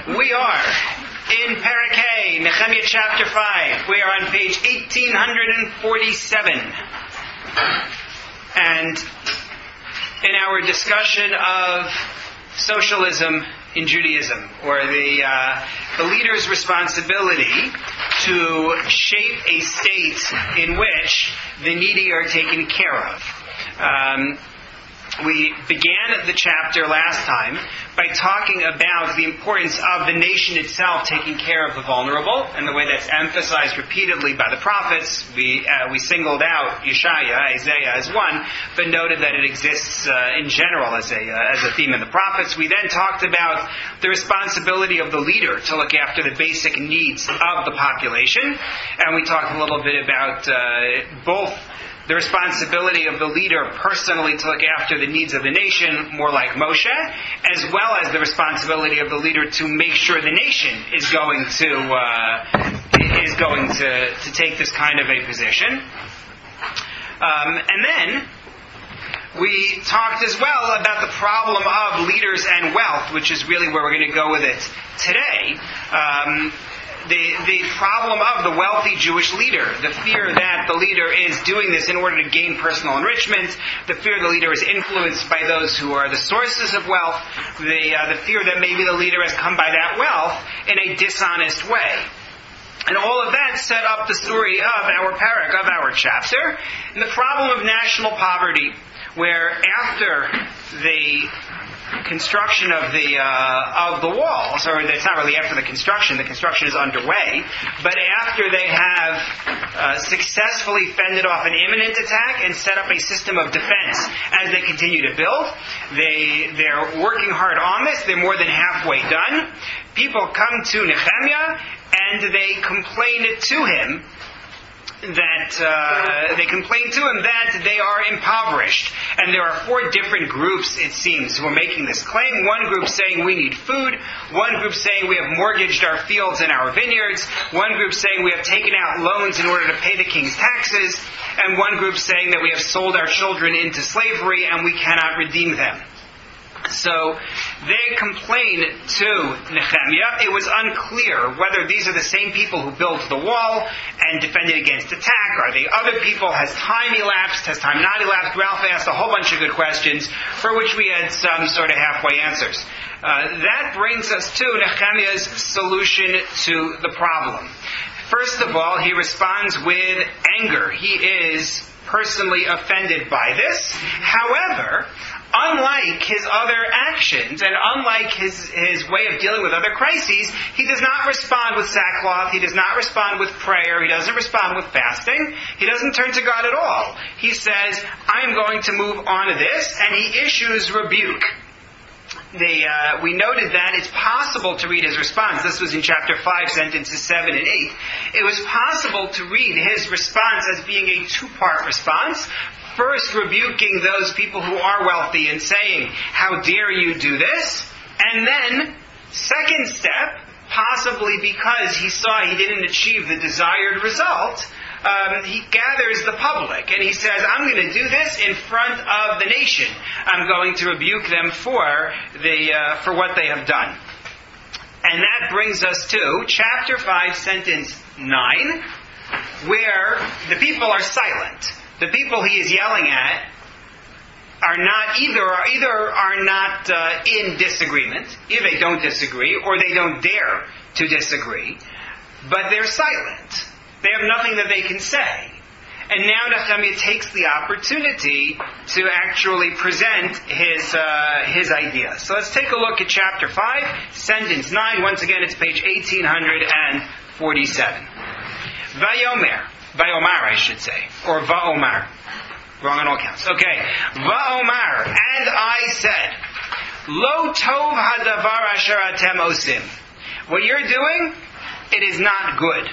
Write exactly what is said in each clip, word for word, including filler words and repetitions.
We are in Parakeh, Nehemiah chapter five. We are on page eighteen forty-seven. And in our discussion of socialism in Judaism, or the, uh, the leader's responsibility to shape a state in which the needy are taken care of. Um, We began the chapter last time by talking about the importance of the nation itself taking care of the vulnerable, and the way that's emphasized repeatedly by the prophets. We uh, we singled out Yeshaya, Isaiah as one, but noted that it exists uh, in general as a uh, as a theme in the prophets. We then talked about the responsibility of the leader to look after the basic needs of the population, and we talked a little bit about uh, both the responsibility of the leader personally to look after the needs of the nation, more like Moshe, as well as the responsibility of the leader to make sure the nation is going to uh, is going to, to take this kind of a position. Um, and then we talked as well about the problem of leaders and wealth, which is really where we're going to go with it today. Um, The, the problem of the wealthy Jewish leader, the fear that the leader is doing this in order to gain personal enrichment, the fear the leader is influenced by those who are the sources of wealth, the, uh, the fear that maybe the leader has come by that wealth in a dishonest way. And all of that set up the story of our parak, of our chapter, and the problem of national poverty, where after the construction of the uh, of the walls, or it's not really after the construction, the construction is underway, but after they have uh, successfully fended off an imminent attack and set up a system of defense as they continue to build, they, they're working hard on this, they're more than halfway done. People come to Nehemiah and they complain to him that uh, they complain to him that they are impoverished. And there are four different groups, it seems, who are making this claim. One group saying we need food. One group saying we have mortgaged our fields and our vineyards. One group saying we have taken out loans in order to pay the king's taxes. And one group saying that we have sold our children into slavery and we cannot redeem them. So they complained to Nehemiah. It was unclear whether these are the same people who built the wall and defended against attack. Are they other people? Has time elapsed? Has time not elapsed? Ralph asked a whole bunch of good questions for which we had some sort of halfway answers. Uh, that brings us to Nehemiah's solution to the problem. First of all, he responds with anger. He is personally offended by this. However, unlike his other actions, and unlike his, his way of dealing with other crises, he does not respond with sackcloth, he does not respond with prayer, he doesn't respond with fasting, he doesn't turn to God at all. He says, I'm going to move on to this, and he issues rebuke. The, uh, we noted that it's possible to read his response. This was in chapter five, sentences seven and eight. It was possible to read his response as being a two-part response. First, rebuking those people who are wealthy and saying, how dare you do this? And then, second step, possibly because he saw he didn't achieve the desired result, um, he gathers the public and he says, I'm going to do this in front of the nation. I'm going to rebuke them for the uh, for what they have done. And that brings us to chapter five, sentence nine, where the people are silent. The people he is yelling at are not either either are not uh, in disagreement, either they don't disagree or they don't dare to disagree, but they're silent. They have nothing that they can say. And now Nehemiah takes the opportunity to actually present his uh, his idea. So let's take a look at chapter five, sentence nine. Once again, it's page eighteen forty-seven. Vayomer. Va'omar, I should say. Or Va'omar. Wrong on all counts. Okay. Va'omar. And I said, Lo tov hadavar asher atem osim. What you're doing, it is not good.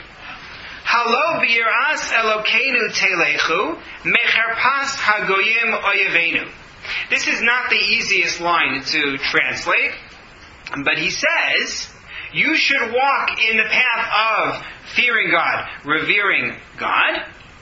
Halo b'yiras Elokeinu telechu, mecherpas hagoyim oyevenu. This is not the easiest line to translate, but he says, you should walk in the path of fearing God, revering God,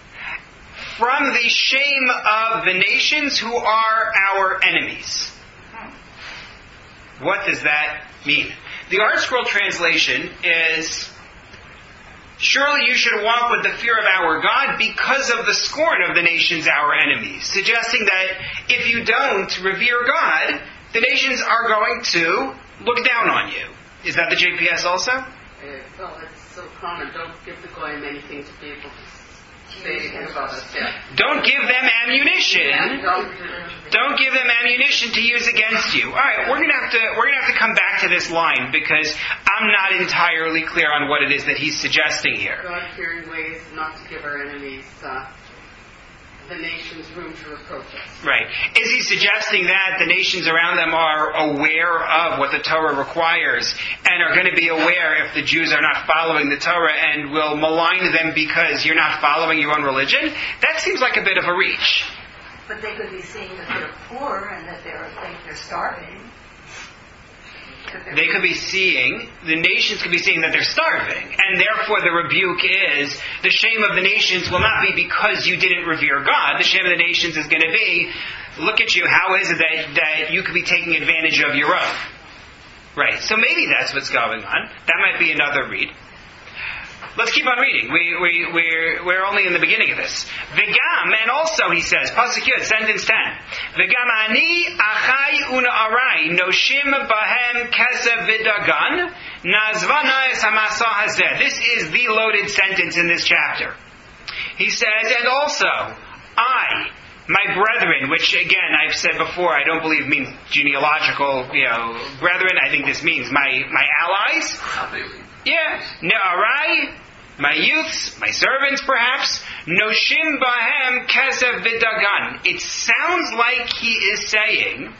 from the shame of the nations who are our enemies. What does that mean? The Art Scroll translation is, surely you should walk with the fear of our God because of the scorn of the nations, our enemies, suggesting that if you don't revere God, the nations are going to look down on you. Is that the J P S also? Uh, well, it's so common. Don't give the goyim anything to be able to say about us. Yeah. Don't give them ammunition. Don't, Don't give them ammunition to use against you. All right, we're gonna have to we're gonna have to come back to this line because I'm not entirely clear on what it is that he's suggesting here. God-fearing ways not to give our enemies uh, the nations room to reproach us. Right. Is he suggesting that the nations around them are aware of what the Torah requires and are going to be aware if the Jews are not following the Torah and will malign them because you're not following your own religion? That seems like a bit of a reach. But they could be seeing that they're poor and that they're think they're starving. They could be seeing, the nations could be seeing that they're starving, and therefore the rebuke is, the shame of the nations will not be because you didn't revere God. The shame of the nations is going to be, look at you, how is it that, that you could be taking advantage of your own? Right, so maybe that's what's going on. That might be another read. Let's keep on reading. We, we, we're, we're only in the beginning of this. V'gam, and also he says, Pasuk Yud, sentence ten. V'gam ani achai un'arai noshim bahem kesev v'dagan nazvana es hamasa hazeh. This is the loaded sentence in this chapter. He says, and also, I, my brethren, which again I've said before, I don't believe means genealogical, you know, brethren. I think this means my, my allies. Yeah, Ne'arai, my youths, my servants perhaps, Noshim Bahem Kesev V'dagan. It sounds like he is saying,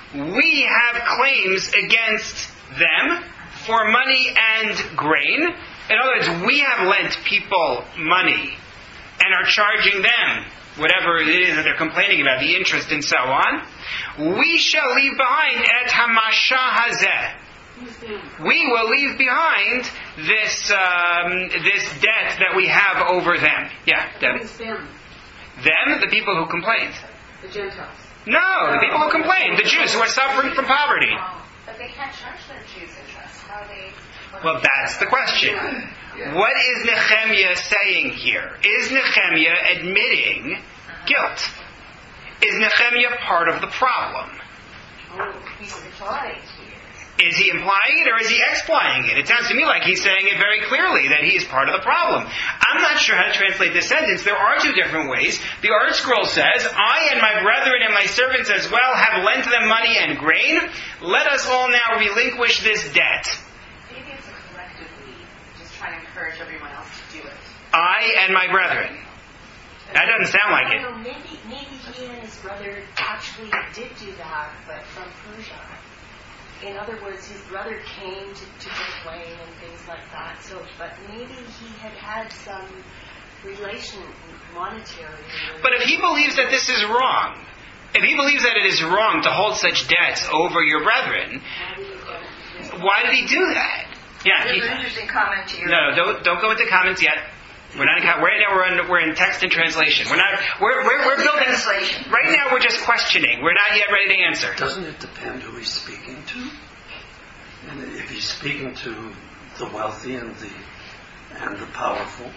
we have claims against them for money and grain. In other words, we have lent people money and are charging them whatever it is that they're complaining about, the interest and so on. We shall leave behind et hamasha hazeh. We will leave behind this um, this debt that we have over them. Yeah, them. them? Them, the people who complained. The Gentiles. No, the people who complained, the Jews who are suffering from poverty. But they can't charge their Jews interest. How are they? Well, that's the question. What is Nehemiah saying here? Is Nehemiah admitting guilt? Is Nehemiah part of the problem? Oh, he's implying here. Is he implying it or is he explying it? It sounds to me like he's saying it very clearly, that he is part of the problem. I'm not sure how to translate this sentence. There are two different ways. The Art Scroll says, I and my brethren and my servants as well have lent them money and grain. Let us all now relinquish this debt. Maybe it's a collective we, just trying to encourage everyone else to do it. I and my brethren. That doesn't sound like I it. don't know, maybe, maybe he and his brother actually did do that, but from Persia. In other words, his brother came to, to complain and things like that. So, but maybe he had had some relation, monetary. But if he believes that this is wrong, if he believes that it is wrong to hold such debts over your brethren, why did he do that? Yeah. There's He, an interesting comment to your... no, don't don't go into comments yet. We're not in, right now. We're in, we're in text and translation. We're not. We're we're, we're building. Translation. Right now, we're just questioning. We're not yet ready to answer. Doesn't it depend who he's speaking to? And if he's speaking to the wealthy and the and the powerful,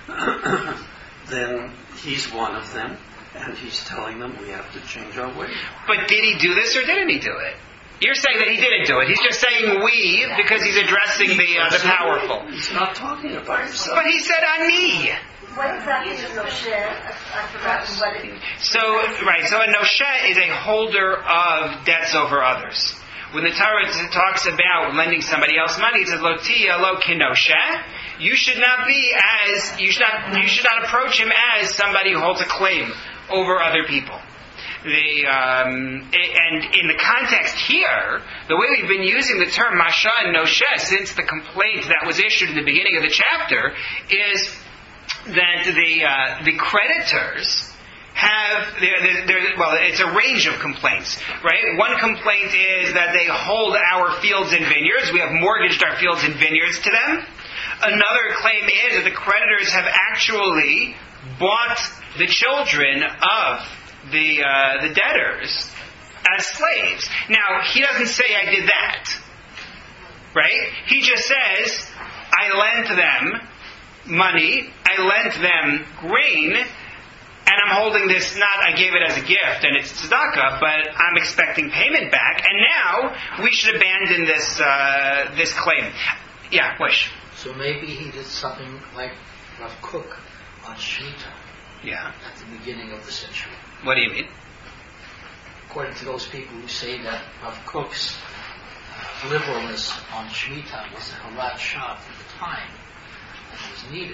then he's one of them, and he's telling them we have to change our ways. But did he do this or didn't he do it? You're saying that he didn't do it. He's just saying we because he's addressing the uh, the powerful. He's not talking about himself. But he said ani. What exactly is Noshe? I've forgotten what it is. So right. So a noshe is a holder of debts over others. When the Torah talks about lending somebody else money, it says lo tiya lo kinoshe. You should not be as you should not you should not approach him as somebody who holds a claim over other people. The um, and in the context here, the way we've been using the term masha and noshe since the complaint that was issued in the beginning of the chapter is that the uh, the creditors have they're, they're, well, it's a range of complaints, right? One complaint is that they hold our fields and vineyards. We have mortgaged our fields and vineyards to them. Another claim is that the creditors have actually bought the children of the uh, the debtors as slaves. Now, he doesn't say I did that. right? He just says, I lent them money, I lent them grain, and I'm holding this, not I gave it as a gift and it's tzedakah, but I'm expecting payment back, and now we should abandon this uh, this claim. Yeah, wish. So maybe he did something like Rav Kook on Shemitah Yeah. at the beginning of the century. What do you mean? According to those people who say that Rav Kook's uh, liberalness on Shemitah was a harat shot at the time and was needed.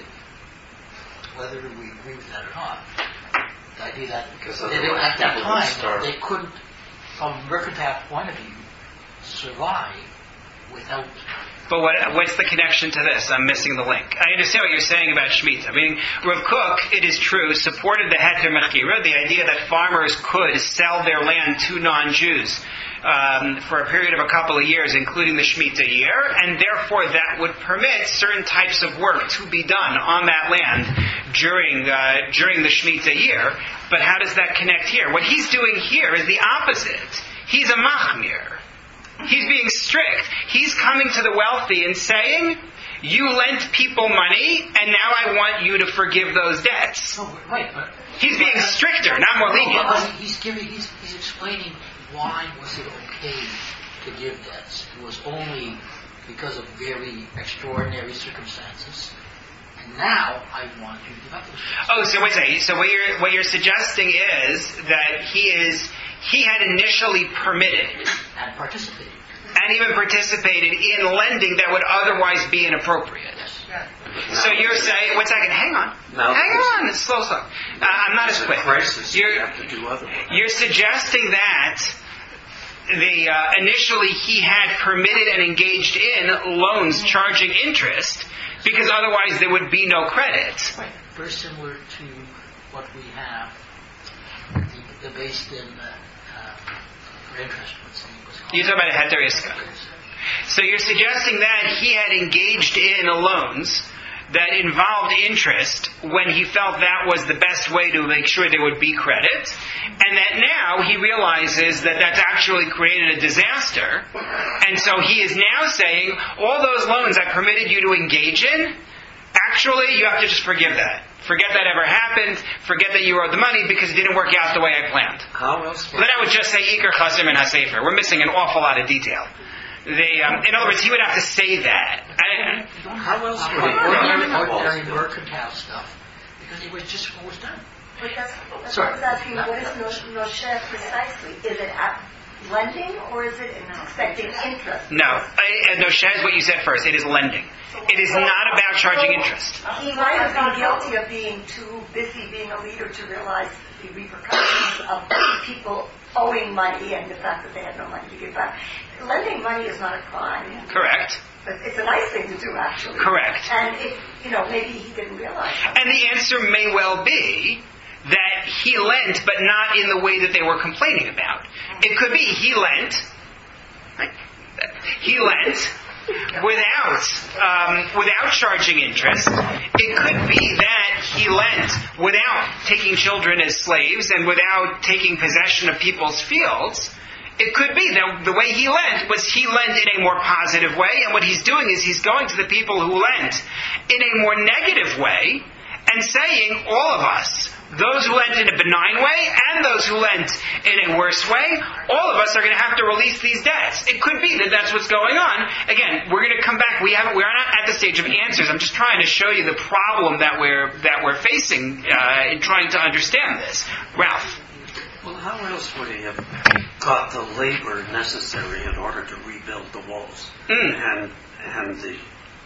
Whether we agree with that or not, the idea that Because they, otherwise at that people would time starve. they couldn't, from a mercantile point of view, survive without. But what, what's the connection to this? I'm missing the link. I understand what you're saying about Shemitah. I mean, Rav Kook, it is true, supported the Heter Mechira, the idea that farmers could sell their land to non-Jews um, for a period of a couple of years, including the Shemitah year, and therefore that would permit certain types of work to be done on that land during uh, during the Shemitah year. But how does that connect here? What he's doing here is the opposite. He's a machmir. He's being strict. He's coming to the wealthy and saying, you lent people money, and now I want you to forgive those debts. No, right, but He's being stricter, not more no, lenient. but he's giving, he's, he's explaining why was it okay to give debts. It was only because of very extraordinary circumstances. And now I want you to give up those debts. Oh, so wait a second. So what you're, what you're suggesting is that he is, he had initially permitted And participating. and even participated in lending that would otherwise be inappropriate. Yes. So you're saying, one second, hang on. Now hang there's- on, it's slow, slow. Uh, I'm not as It's a quick. crisis. You're, You have to do otherwise. You're suggesting that the uh, initially he had permitted and engaged in loans charging interest because otherwise there would be no credit. Right. Very similar to what we have, the, the based in uh, uh, for interest. What's the, what's it called? You're talking about a heter iska. So you're suggesting that he had engaged in loans that involved interest when he felt that was the best way to make sure there would be credit, and that now he realizes that that's actually created a disaster, and so he is now saying, all those loans I permitted you to engage in, actually you have to just forgive that. Forget that ever happened, forget that you owed the money because it didn't work out the way I planned. How else? Then I would just say Iker Chasim and HaSefer. We're missing an awful lot of detail. They, um, in other words, he would have to say that. I, How else would he ordinary, know? ordinary mercantile stuff, because it was just what was done. But that's, that's Sorry. what I was asking, what is no, nosheh precisely? Is it at lending or is it expecting interest? no, I, no, Shez, what you said first. It is lending. It is not about charging interest. He might have been guilty of being too busy being a leader to realize the repercussions of people owing money and the fact that they had no money to give back. Lending money is not a crime. Correct. But it's a nice thing to do, actually. Correct. And if, you know, maybe he didn't realize that. And the answer may well be that he lent, but not in the way that they were complaining about. It could be he lent, right? He lent without um, without charging interest. It could be that he lent without taking children as slaves and without taking possession of people's fields. It could be that the way he lent was he lent in a more positive way, and what he's doing is he's going to the people who lent in a more negative way and saying, all of us, those who lent in a benign way and those who lent in a worse way, all of us are going to have to release these debts. It could be that that's what's going on. Again, we're going to come back. We haven't. We're not at the stage of answers. I'm just trying to show you the problem that we're that we're facing uh, in trying to understand this. Ralph. Well, how else would he have got the labor necessary in order to rebuild the walls Mm. and and the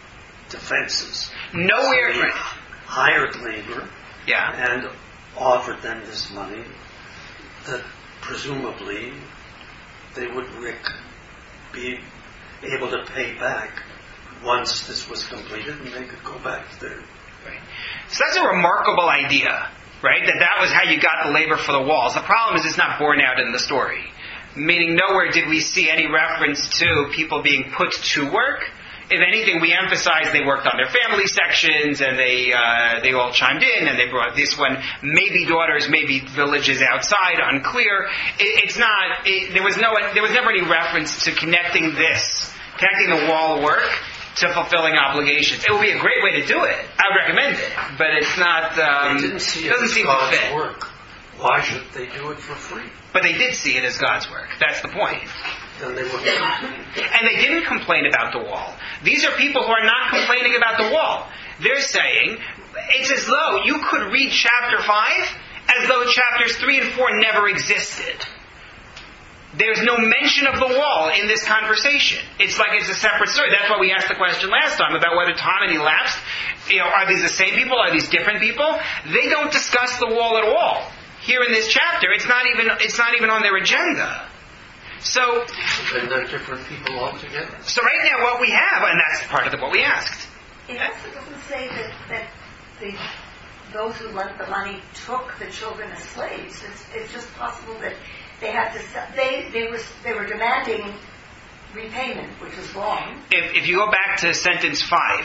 defenses? Nowhere. So he hired labor Yeah. and offered them this money that presumably they would Rick be able to pay back once this was completed, and they could go back to their. Right. So that's a remarkable idea, right? That that was how you got the labor for the walls. The problem is it's not borne out in the story. Meaning nowhere did we see any reference to people being put to work. If anything, we emphasized they worked on their family sections and they uh, they all chimed in and they brought this one, maybe daughters, maybe villages outside, unclear. It, it's not. It, there was no. There was never any reference to connecting this connecting the wall work to fulfilling obligations. It would be a great way to do it. I would recommend it, but it's not. Um, they didn't see it doesn't as seem God's to fit. work. Why should they do it for free? But they did see it as God's work. That's the point. Then they wouldn't complain. And they didn't complain about the wall. These are people who are not complaining about the wall. They're saying it's as though you could read chapter five as though chapters three and four never existed. There's no mention of the wall in this conversation. It's like it's a separate story. That's why we asked the question last time about whether Tom and elapsed. You know, are these the same people? Are these different people? They don't discuss the wall at all. Here in this chapter, it's not even it's not even on their agenda. So, And they're different people altogether. so right now what we have, and that's part of the, what we asked. It also doesn't say that, that the, those who lent the money took the children as slaves. It's, it's just possible that they had to, se- they, they were, they were demanding repayment, which was wrong. If, if you go back to sentence five,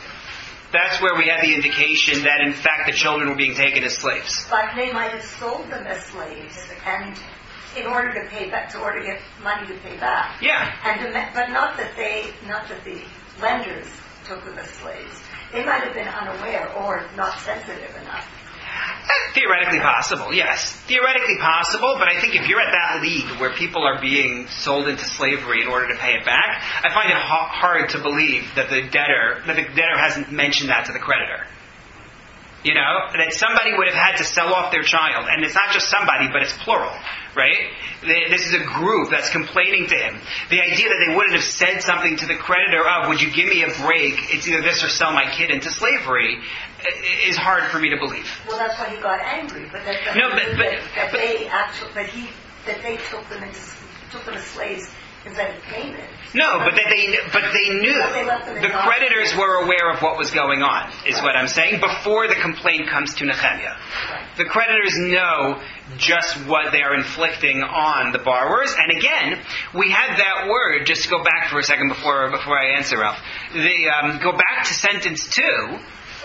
that's where we had the indication that in fact the children were being taken as slaves. But they might have sold them as slaves, and in order to pay back, in order to get money to pay back. Yeah. And dem- but not that they, not that the lenders took them as slaves. They might have been unaware or not sensitive enough. Theoretically possible, yes. Theoretically possible, but I think if you're at that league where people are being sold into slavery in order to pay it back, I find it ha- hard to believe that the debtor, that the debtor hasn't mentioned that to the creditor. You know, that somebody would have had to sell off their child, and it's not just somebody, but it's plural, right? They, this is a group that's complaining to him. The idea that they wouldn't have said something to the creditor of, would you give me a break, it's either this or sell my kid into slavery, is hard for me to believe. Well, that's why he got angry. But that, that, No, but- but- that, that but- they actually, that he, that they took them into, took them as slaves instead of payment. No, but that they, but they knew. But they left them in The dark. creditors were aware of what was going on, is what I'm saying, before the complaint comes to Nehemiah. The creditors know just what they are inflicting on the borrowers. And again, we had that word, just to go back for a second before before I answer, Ralph. The, um, go back to sentence two,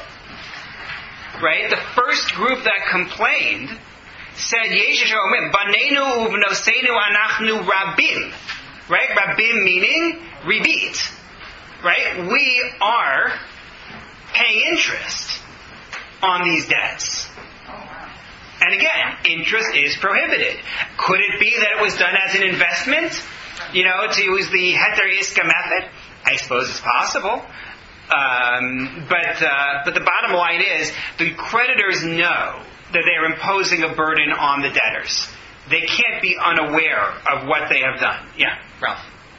right? The first group that complained said, Yeshish Omim, Banenu uvnosenu anachnu rabim. Right? Rabim meaning rebit. Right? We are paying interest on these debts. And again, interest is prohibited. Could it be that it was done as an investment? You know, to use the heter iska method? I suppose it's possible. Um, but uh, but the bottom line is, the creditors know that they are imposing a burden on the debtors. They can't be unaware of what they have done. Yeah, Ralph.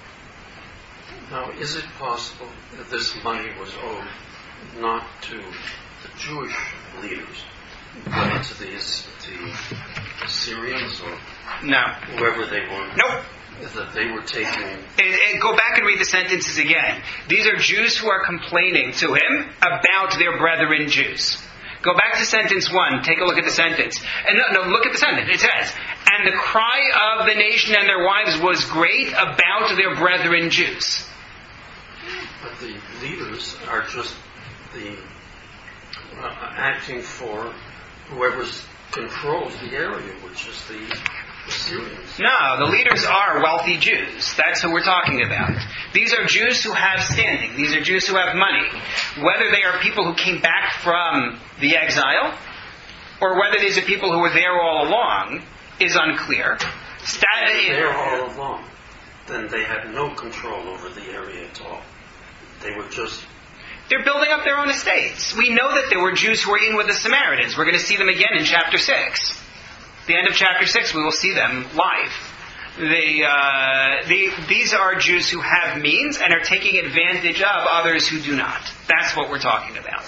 Now, is it possible that this money was owed not to the Jewish leaders, but to these the Syrians or No. whoever they were? Nope. That they were taking. And, and go back and read the sentences again. These are Jews who are complaining to him about their brethren Jews. Go back to sentence one. Take a look at the sentence. And no, no, look at the sentence. It says, and the cry of the nation and their wives was great about their brethren Jews. But the leaders are just the uh, acting for whoever controls the area, which is the, the Syrians. No, the leaders are wealthy Jews. That's who we're talking about. These are Jews who have standing. These are Jews who have money. Whether they are people who came back from the exile, or whether these are people who were there all along, is unclear. Stat- There all along. Then they had no control over the area at all. They were just. They're building up their own estates. We know that there were Jews who were in with the Samaritans. We're going to see them again in chapter six. The end of chapter six, we will see them live. They, uh, they, these are Jews who have means and are taking advantage of others who do not. That's what we're talking about.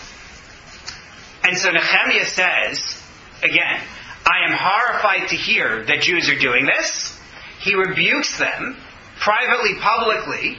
And so Nehemiah says, again, I am horrified to hear that Jews are doing this. He rebukes them privately, publicly,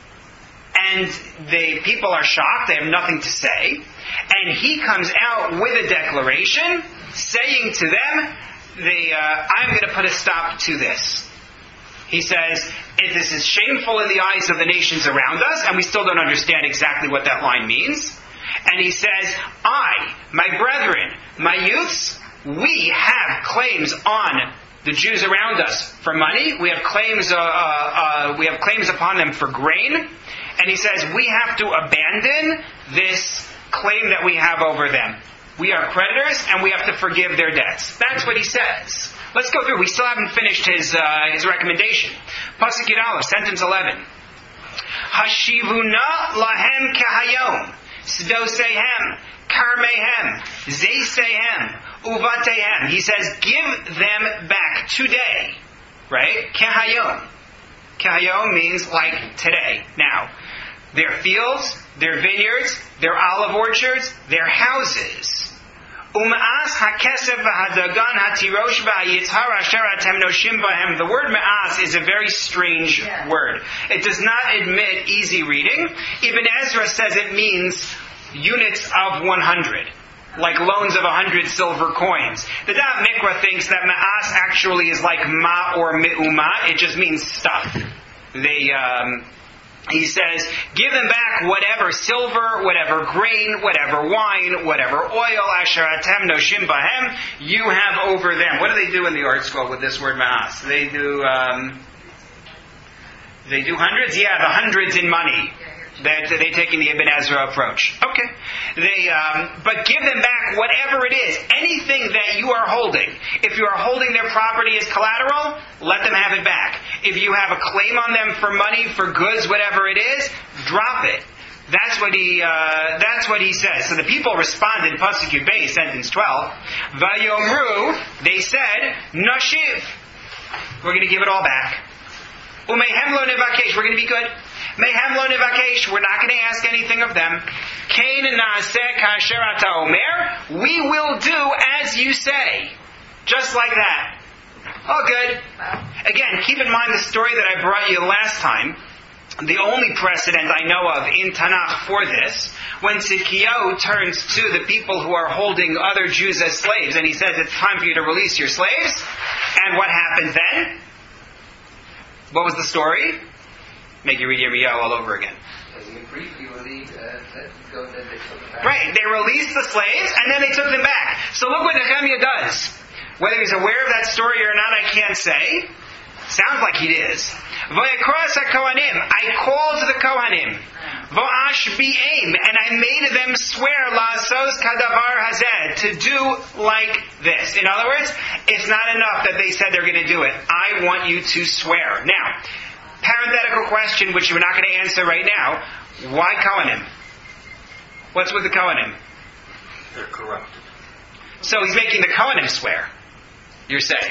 and the people are shocked. They have nothing to say. And he comes out with a declaration saying to them, the, uh, I'm going to put a stop to this. He says, this is shameful in the eyes of the nations around us, and we still don't understand exactly what that line means. And he says, I, my brethren, my youths, we have claims on the Jews around us for money. We have claims. Uh, uh, uh, we have claims upon them for grain, and he says we have to abandon this claim that we have over them. We are creditors, and we have to forgive their debts. That's what he says. Let's go through. We still haven't finished his uh, his recommendation. Pasuk Yud Aleph, sentence eleven. Hashivuna lahem kahayom, sdosehem, karmehem, zeisehem, uvatehem. He says, give them back today. Right? Kahayom. Kahayom means like today, now. Their fields, their vineyards, their olive orchards, their houses. U'ma'as hakesef v'hadagan hatirosh v'ayitzhar asher atem noshim b'hem. The word ma'as is a very strange yeah. word. It does not admit easy reading. Ibn Ezra says it means units of one hundred, like loans of one hundred silver coins. The Da'at Mikra thinks that ma'as actually is like ma or mi'uma. It just means stuff. They... Um, He says, give them back whatever silver, whatever grain, whatever wine, whatever oil, asher atem noshim bahem, you have over them. What do they do in the art school with this word ma'as? They do, um, they do hundreds? Yeah, the hundreds in money. That they taking the Ibn Ezra approach. Okay. They, um, but give them back whatever it is. Anything that you are holding. If you are holding their property as collateral, let them have it back. If you have a claim on them for money, for goods, whatever it is, drop it. That's what he. Uh, that's what he says. So the people responded. Pasuk Yud Beis, sentence twelve. Vayomru. They said, Nashiv. We're going to give it all back. Umehem lo nevakesh. We're going to be good. Mehem lo nevakesh. We're not going to ask anything of them. Kain naaseh kasher ata omer. We will do as you say. Just like that. All good. Again, keep in mind the story that I brought you last time. The only precedent I know of in Tanakh for this, when Tzidkiyahu turns to the people who are holding other Jews as slaves, and he says, it's time for you to release your slaves. And what happened then? What was the story? Make you read Yirmiyahu all over again. Right, they released the slaves, and then they took them back. So look what Nehemiah does. Whether he's aware of that story or not, I can't say. Sounds like he is. Vayakros HaKohanim. I called the Kohanim. V'ash bi'aim. And I made them swear la'asos kadavar hazeh. To do like this. In other words, it's not enough that they said they're going to do it. I want you to swear. Now, parenthetical question, which we're not going to answer right now. Why Kohanim? What's with the Kohanim? They're corrupted. So he's making the Kohanim swear. You're saying.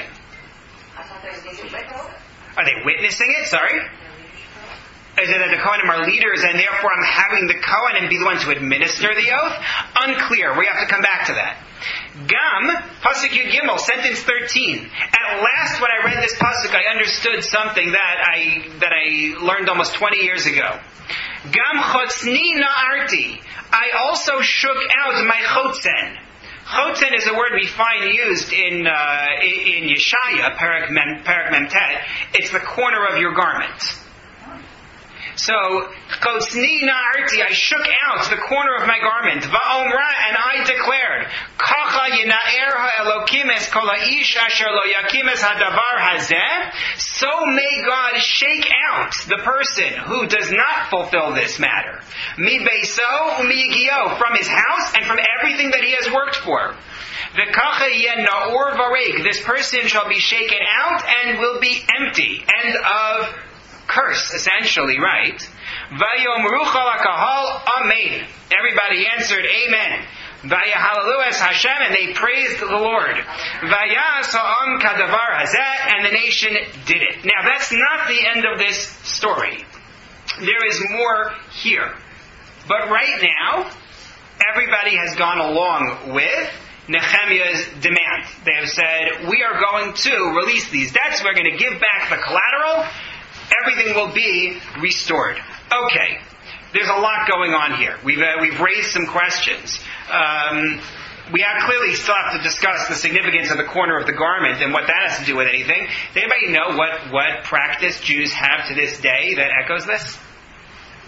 Are they witnessing it? Sorry? Is it that the Kohanim are leaders and therefore I'm having the Kohanim be the one to administer the oath? Unclear. We have to come back to that. Gam, Pasuk Yud Gimel, sentence thirteen. At last when I read this Pasuk, I understood something that I that I learned almost twenty years ago. Gam Chotzni Na'arti. I also shook out my Chotzen. Chotzen is a word we find used in uh, in Yeshaya, Perek Mem, Perek Memtet. It's the corner of your garment. So, Chotzni Na'arti, I shook out the corner of my garment. Va'omra, and I declared, Kacha Yina'er ha'elokim es kol ha'ish asher lo yakim es hadavar hazeh. So may God shake out the person who does not fulfill this matter. Mi beiso umi yigio, from his house and from everything that he has worked for. V'kacha yen na'or varig, this person shall be shaken out and will be empty. End of curse, essentially, right? Vayomru chol hakahal, amen. Everybody answered, amen. Vayahalelu es Hashem, and they praised the Lord. Vayas ha'am kadavar hazeh, and the nation did it. Now, that's not the end of this story. There is more here. But right now, everybody has gone along with Nehemiah's demand. They have said, we are going to release these debts, we're going to give back the collateral, everything will be restored. Okay, there's a lot going on here. We've uh, we've raised some questions. Um, we have clearly still have to discuss the significance of the corner of the garment and what that has to do with anything. Does anybody know what, what practice Jews have to this day that echoes this?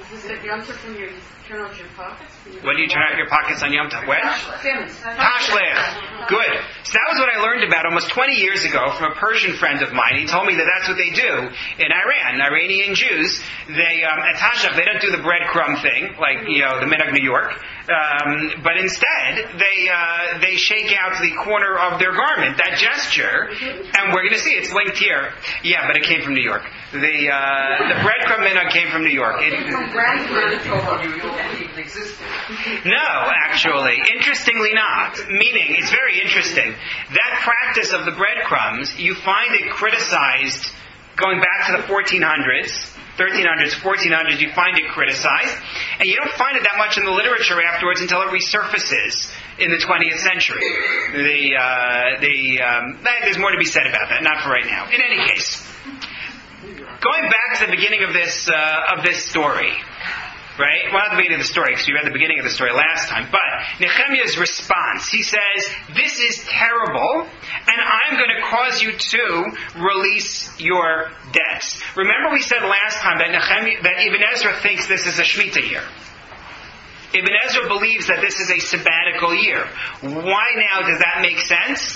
Is it Yom Tov when you turn out your pockets? When do you turn out your pockets on Yom Tov? When? Sims. Tashlev. Good. So that was what I learned about almost twenty years ago from a Persian friend of mine. He told me that that's what they do in Iran. Iranian Jews, they um, at Tashlev, they don't do the breadcrumb thing like you know the Minhag New York, um, but instead they uh, they shake out the corner of their garment, that gesture, and we're going to see it's linked here. Yeah, but it came from New York. The uh, the breadcrumb minhag came from New York. It, no, actually, interestingly not. Meaning, it's very interesting. That practice of the breadcrumbs, you find it criticized going back to the fourteen hundreds, thirteen hundreds, fourteen hundreds, you find it criticized, and you don't find it that much in the literature afterwards until it resurfaces in the twentieth century. The, uh, the, um, there's more to be said about that, not for right now. In any case, going back to the beginning of this, uh, of this story, right? Well, not the beginning of the story, because we read the beginning of the story last time. But Nehemiah's response, he says, this is terrible, and I'm going to cause you to release your debts. Remember we said last time that, Nehemiah, that Ibn Ezra thinks this is a Shemitah year. Ibn Ezra believes that this is a sabbatical year. Why now does that make sense?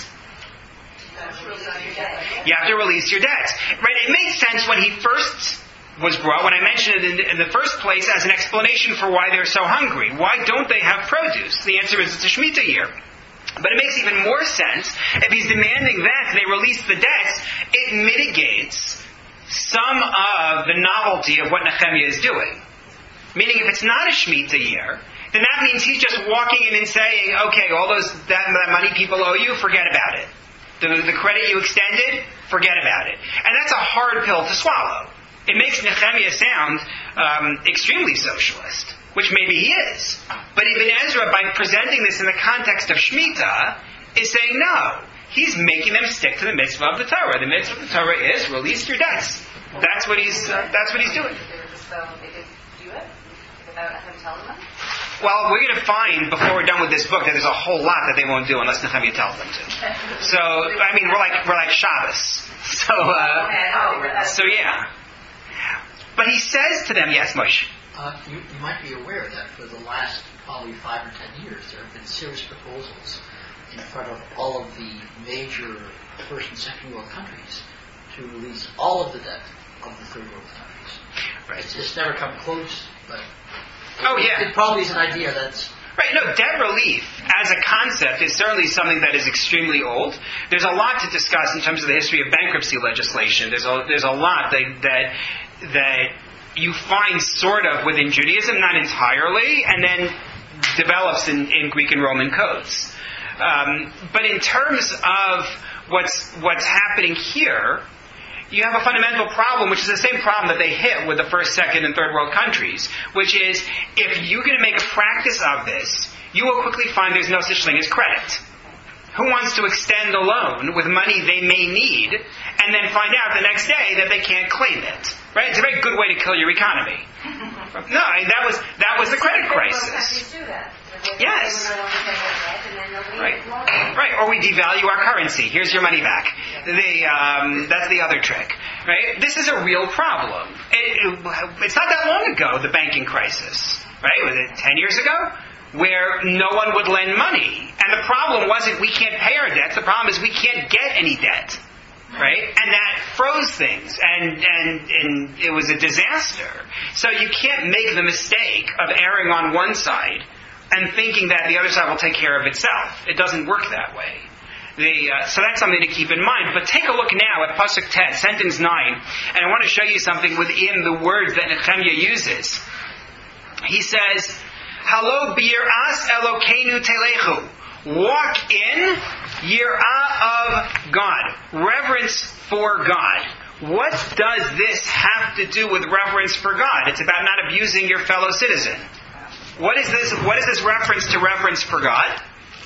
You have to release your debts. Right? It made sense when he first was brought, when I mentioned it in the, in the first place as an explanation for why they're so hungry. Why don't they have produce? The answer is it's a Shemitah year. But it makes even more sense if he's demanding that they release the debts, it mitigates some of the novelty of what Nehemiah is doing. Meaning if it's not a Shemitah year, then that means he's just walking in and saying, okay, all those that, that money people owe you, forget about it. The, the credit you extended, forget about it. And that's a hard pill to swallow. It makes Nehemiah sound um, extremely socialist, which maybe he is. But Ibn Ezra, by presenting this in the context of Shemitah, is saying no. He's making them stick to the mitzvah of the Torah. The mitzvah of the Torah is release your debts. That's what he's. Uh, that's what he's doing. They were just so they could do it without him telling them. Well, we're going to find before we're done with this book that there's a whole lot that they won't do unless Nehemiah tells them to. So I mean, we're like we're like Shabbos. So uh, so yeah. But he says to them, yes, Moshe. Uh, you, you might be aware that for the last probably five or ten years, there have been serious proposals in front of all of the major first and second world countries to release all of the debt of the third world countries. Right. It's, it's never come close, but oh it, yeah, it probably is an idea that's. Right, no, debt relief as a concept is certainly something that is extremely old. There's a lot to discuss in terms of the history of bankruptcy legislation. There's a, there's a lot that, that that you find sort of within Judaism, not entirely, and then develops in, in Greek and Roman codes. Um, but in terms of what's what's happening here, you have a fundamental problem, which is the same problem that they hit with the first, second, and third world countries, which is if you're going to make a practice of this, you will quickly find there's no such thing as credit. Who wants to extend a loan with money they may need and then find out the next day that they can't claim it? Right? It's a very good way to kill your economy. No, that was that was the credit crisis. Yes. Right. Right. Or we devalue our currency. Here's your money back. The um, that's the other trick. Right. This is a real problem. It, it, it's not that long ago, the banking crisis. Right. Was it ten years ago? Where no one would lend money. And the problem wasn't we can't pay our debts. The problem is we can't get any debt. Right? And that froze things. And, and, and it was a disaster. So you can't make the mistake of erring on one side and thinking that the other side will take care of itself. It doesn't work that way. The, uh, so that's something to keep in mind. But take a look now at Pasuk ten, sentence nine. And I want to show you something within the words that Nehemiah uses. He says, Halo b'yir'as Elokeinu telechu. Walk in yir'ah of God. Reverence for God. What does this have to do with reverence for God? It's about not abusing your fellow citizen. What is this? What is this reference to reverence for God?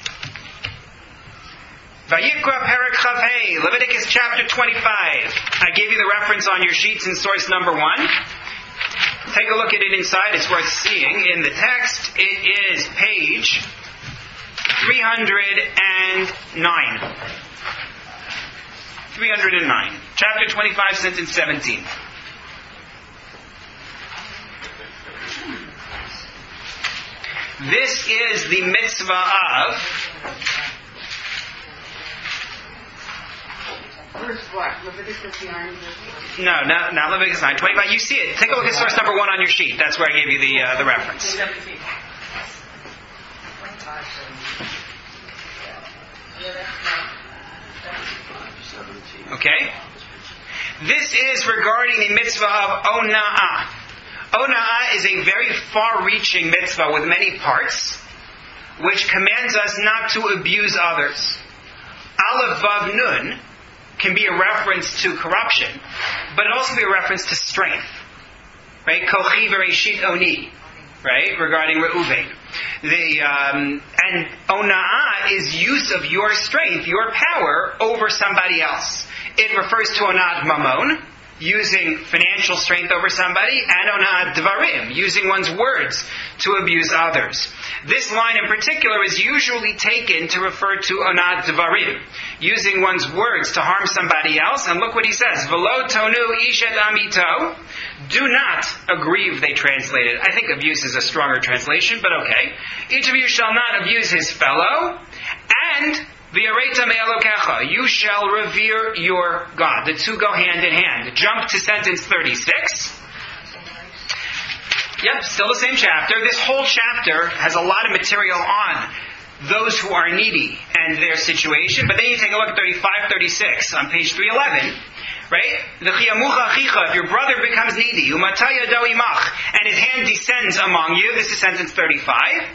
Vayikra Perek Chavhei, Leviticus chapter twenty-five. I gave you the reference on your sheets in source number one. Take a look at it inside. It's worth seeing. In the text, it is page three hundred nine. three hundred nine. Chapter twenty-five, sentence seventeen. This is the mitzvah of... Verse what? Leviticus nine. No, no, not Leviticus nine. twenty-five. You see it. Take a look at source number one on your sheet. That's where I gave you the uh, the reference. Okay? This is regarding the mitzvah of ona'ah. Ona'ah is a very far-reaching mitzvah with many parts, which commands us not to abuse others. Aleph Vav Nun can be a reference to corruption, but it also be a reference to strength. Right? Kochi Bereshit Oni. Right? Regarding Reuven. The, um, and ona'ah is use of your strength, your power, over somebody else. It refers to ona'at mamon, using financial strength over somebody, and ona'at dvarim, using one's words to abuse others. This line in particular is usually taken to refer to ona'at dvarim, using one's words to harm somebody else. And look what he says, V'lo tonu ish et amito, do not aggrieve, they translated. I think abuse is a stronger translation, but okay. Each of you shall not abuse his fellow, and v'yareta me'elokecha, you shall revere your God. The two go hand in hand. Jump to sentence thirty-six. Yep, still the same chapter. This whole chapter has a lot of material on those who are needy and their situation. But then you take a look at thirty-five, thirty-six on page three eleven. Right? If your brother becomes needy, and his hand descends among you, this is sentence thirty-five.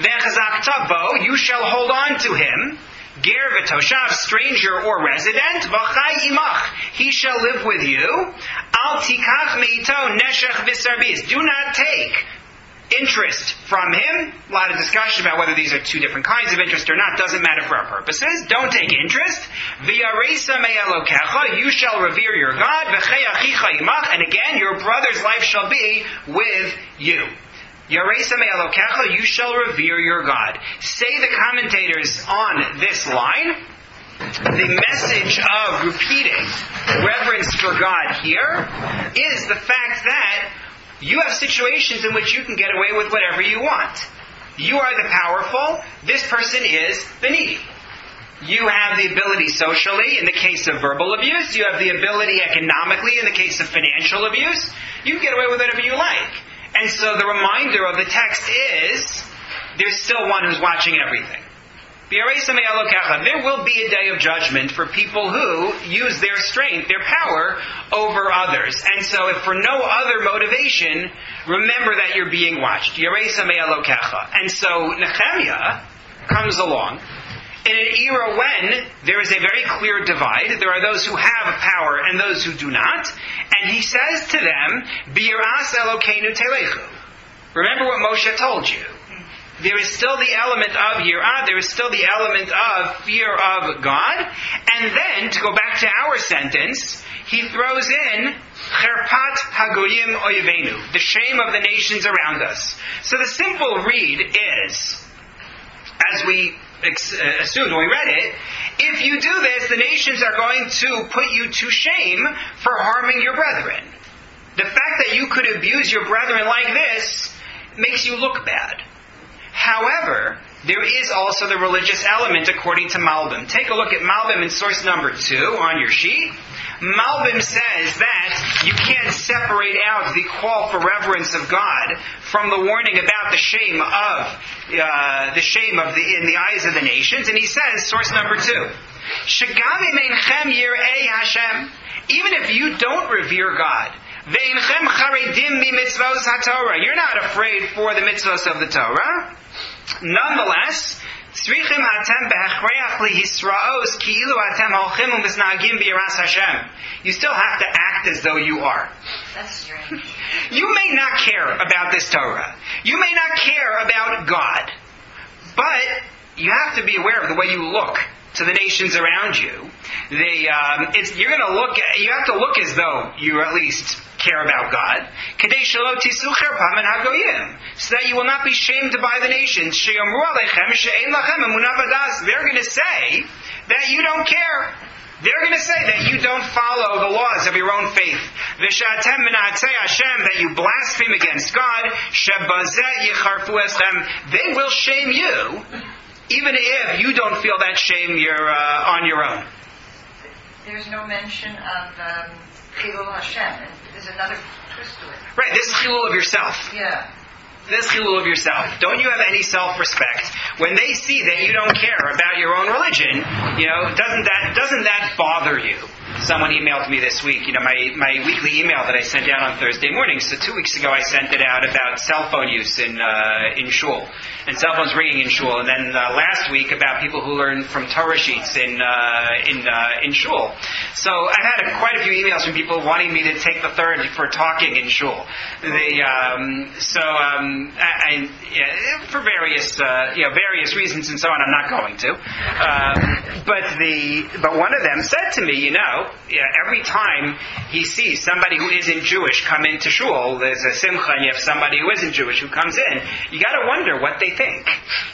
You shall hold on to him. Ger v'toshav, stranger or resident, v'chai imach, he shall live with you. Al tikach meito neshech v'sarbis, do not take interest from him. A lot of discussion about whether these are two different kinds of interest or not. Doesn't matter for our purposes. Don't take interest. V'yaresa me'elokecha, you shall revere your God. V'chei achicha imach, and again, your brother's life shall be with you. Yaresa me'elokecha, you shall revere your God. Say the commentators on this line, the message of repeating reverence for God here is the fact that you have situations in which you can get away with whatever you want. You are the powerful. This person is the needy. You have the ability socially in the case of verbal abuse. You have the ability economically in the case of financial abuse. You can get away with whatever you like. And so the reminder of the text is, there's still one who's watching everything. There will be a day of judgment for people who use their strength, their power, over others. And so if for no other motivation, remember that you're being watched. And so Nehemiah comes along in an era when there is a very clear divide. There are those who have power and those who do not. And he says to them, B'yiras Elokeinu telechu. Remember what Moshe told you. There is still the element of yirah, there is still the element of fear of God. And then, to go back to our sentence, he throws in Cherpat Hagoyim Oyevenu, the shame of the nations around us. So the simple read is, as we ex- uh, assumed when we read it, if you do this, the nations are going to put you to shame for harming your brethren. The fact that you could abuse your brethren like this makes you look bad. However, there is also the religious element according to Malbim. Take a look at Malbim in source number two on your sheet. Malbim says that you can't separate out the call for reverence of God from the warning about the shame of uh, the shame of the in the eyes of the nations. And he says, source number two, Shegam meinchem yirei Hashem. Even if you don't revere God, veinchem charedim mi mitzvos haTorah, you're not afraid for the mitzvos of the Torah. Nonetheless, tzrichim hatem behechreach lihisraos ki'ilu hatem holchim u'misnagim b'yiras Hashem. You still have to act as though you are. That's strange. You may not care about this Torah. You may not care about God. But you have to be aware of the way you look to the nations around you. They, um, it's, you're going to look. At, you have to look as though you at least care about God. Kadei shelo tisu cherpam en hagoyim, so that you will not be shamed by the nations. Sheyomru alechem she'ein lachem emunah v'das. They're going to say that you don't care. They're going to say that you don't follow the laws of your own faith. V'shatem menatei Hashem, that you blaspheme against God. Shebazeh yicharfu eschem. They will shame you, even if you don't feel that shame you're uh, on your own. There's no mention of um, Chilul Hashem. And there's another twist to it. Right, this is chilul of yourself. Yeah. This chilul of yourself. Don't you have any self-respect? When they see that you don't care about your own religion, you know, doesn't that doesn't that bother you? Someone emailed me this week, you know, my, my weekly email that I sent out on Thursday mornings. So two weeks ago I sent it out about cell phone use in uh, in shul. And cell phones ringing in shul. And then uh, last week about people who learn from Torah sheets in uh, in uh, in shul. So I've had a, quite a few emails from people wanting me to take the third for talking in shul. They, um, so um, I, I, yeah, for various uh, you know various reasons and so on, I'm not going to. Um, but the but one of them said to me, you know, yeah, every time he sees somebody who isn't Jewish come into shul, there's a simcha, and you have somebody who isn't Jewish who comes in, you got to wonder what they think.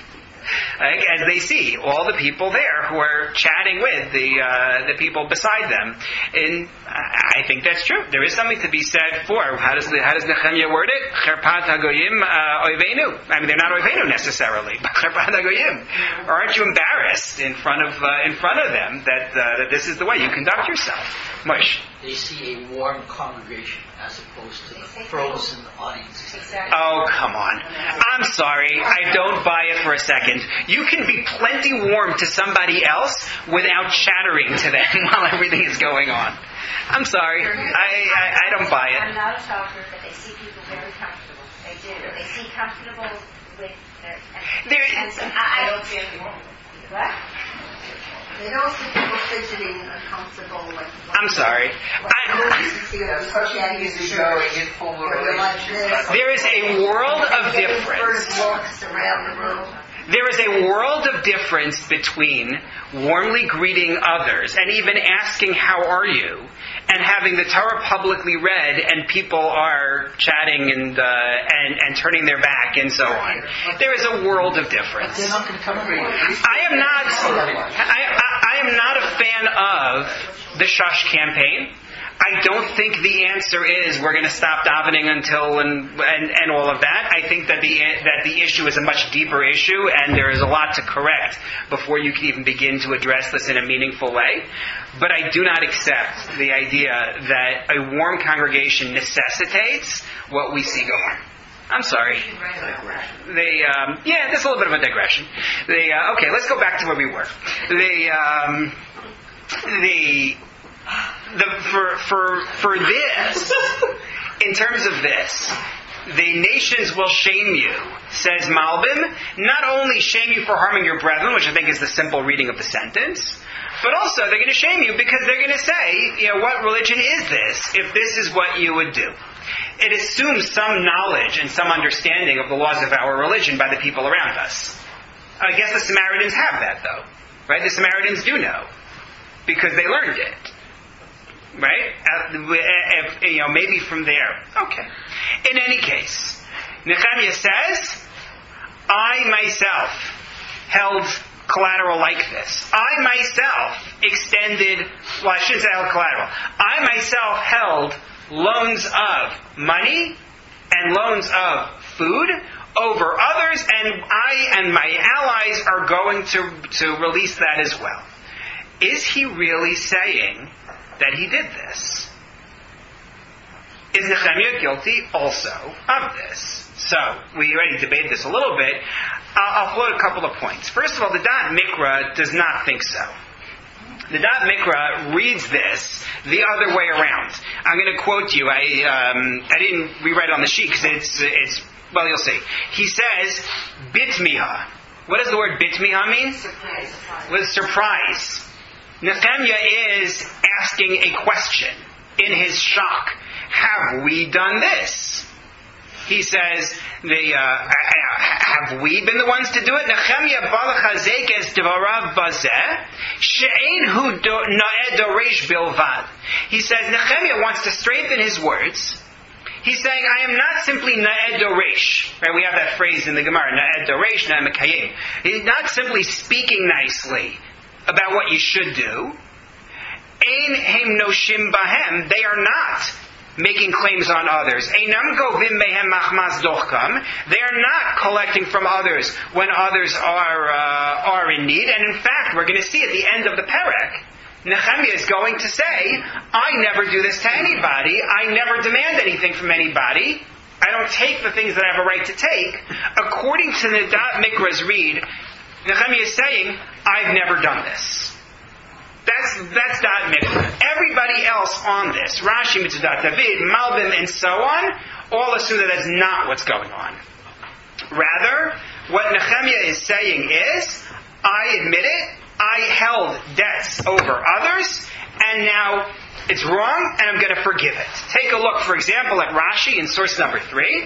Like, as they see all the people there who are chatting with the uh, the people beside them, and I think that's true. There is something to be said for how does the, how does Nehemiah word it? Cherpat hagoyim oivenu. I mean, they're not oivenu necessarily, but cherpat hagoyim. Aren't you embarrassed in front of uh, in front of them that uh, that this is the way you conduct yourself? Mush. They see a warm congregation as opposed to the frozen audience. Exactly. Oh, come on. I'm sorry. I don't buy it for a second. You can be plenty warm to somebody else without chattering to them while everything is going on. I'm sorry. I, I, I don't buy I'm it. not a talker, but they see people very comfortable. They do. They see comfortable with their... And, There- and so I, I don't see anything wrong with it. What? They don't see people fidgeting uncomfortable. Like, I'm sorry. Like I, movies, you know, chatting in church, or you're like this. there is a world of Getting difference. bird walks around the room. There is a world of difference between warmly greeting others and even asking, how are you? And having the Torah publicly read and people are chatting and, uh, and and turning their back and so on. There is a world of difference. They're not going to come and read. I am not I, I, I am not a fan of the shush campaign. I don't think the answer is we're going to stop davening until and, and and all of that. I think that the that the issue is a much deeper issue, and there is a lot to correct before you can even begin to address this in a meaningful way. But I do not accept the idea that a warm congregation necessitates what we see go on. I'm sorry. They, um, yeah, there's a little bit of a digression. They, uh, okay, let's go back to where we were. They, um, the. The, for for for this, in terms of this, the nations will shame you, says Malbim, not only shame you for harming your brethren, which I think is the simple reading of the sentence, but also they're going to shame you because they're going to say, you know, what religion is this if this is what you would do? It assumes some knowledge and some understanding of the laws of our religion by the people around us. I guess the Samaritans have that, though, right? The Samaritans do know because they learned it. Right? Uh, if, you know, maybe from there. Okay. In any case, Nehemiah says, I myself held collateral like this. I myself extended, well, I shouldn't say held collateral. I myself held loans of money and loans of food over others, and I and my allies are going to, to release that as well. Is he really saying that he did this? Is Nehemiah guilty also of this? So, we already debated this a little bit. I'll, I'll float a couple of points. First of all, the Da'at Mikra does not think so. The Da'at Mikra reads this the other way around. I'm going to quote you. I um, I didn't rewrite it on the sheet because it's, it's, well, you'll see. He says, bitmiha. What does the word bitmiha mean? Surprise. With surprise. Nehemiah is asking a question in his shock. Have we done this? He says, the, uh, have we been the ones to do it? Nehemiah balachazek es dvarav bazeh, she'ein hu na'ed doresh bilvad. He says, Nehemiah wants to strengthen his words. He's saying, I am not simply na'ed doresh. Right? We have that phrase in the Gemara, na'ed doresh, na'ed mekayim. He's not simply speaking nicely about what you should do. Ein hem noshim bahem. They are not making claims on others. Einam govim mehem machmas dochkam. They are not collecting from others when others are uh, are in need. And in fact, we're going to see at the end of the perek, Nehemiah is going to say, I never do this to anybody. I never demand anything from anybody. I don't take the things that I have a right to take. According to the Da'at Mikras read, Nehemiah is saying, I've never done this. That's that's Da'at Mikra. Everybody else on this, Rashi, Mitzudat David, Malbim, and so on, all assume that that's not what's going on. Rather, what Nehemiah is saying is, I admit it, I held debts over others, and now it's wrong, and I'm going to forgive it. Take a look, for example, at Rashi in source number three.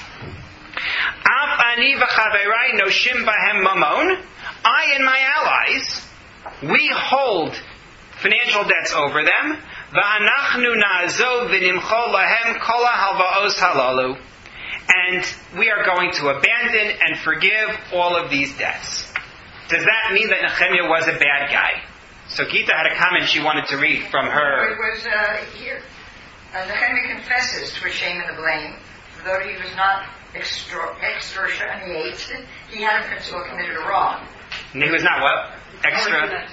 Af ani v'chaverai noshim bahem mamon. I and my allies, we hold financial debts over them. V'anachnu na'azov v'nimchol lahem kol ha'halva'os halalu. And we are going to abandon and forgive all of these debts. Does that mean that Nehemiah was a bad guy? So Gita had a comment she wanted to read from her. It was uh, here. Uh, Nehemiah confesses to a shame and the blame, for though he was not extor- extortionate, he had in principle committed a wrong. And he was not what? Extra?